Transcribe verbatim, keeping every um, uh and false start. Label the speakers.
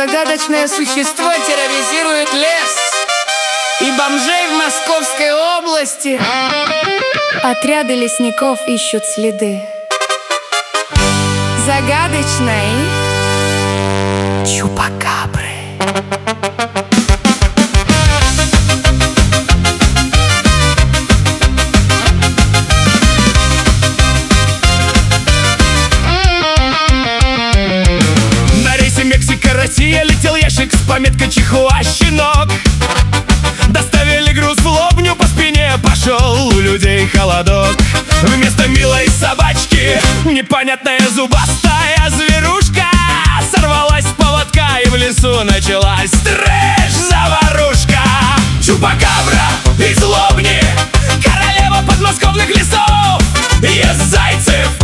Speaker 1: Загадочное существо терроризирует лес и бомжей в Московской области.
Speaker 2: Отряды лесников ищут следы
Speaker 1: загадочной
Speaker 2: чупакабры.
Speaker 3: На рейсе Мексика-Россия летел ящик с пометкой «Чихуа, щенок». Доставили груз в Лобню, по спине пошел у людей холодок. Вместо милой собачки непонятная зубастая зверушка сорвалась с поводка, и в лесу началась трэш-заварушка. Чупакабра из Лобни, королева подмосковных лесов, ест зайцев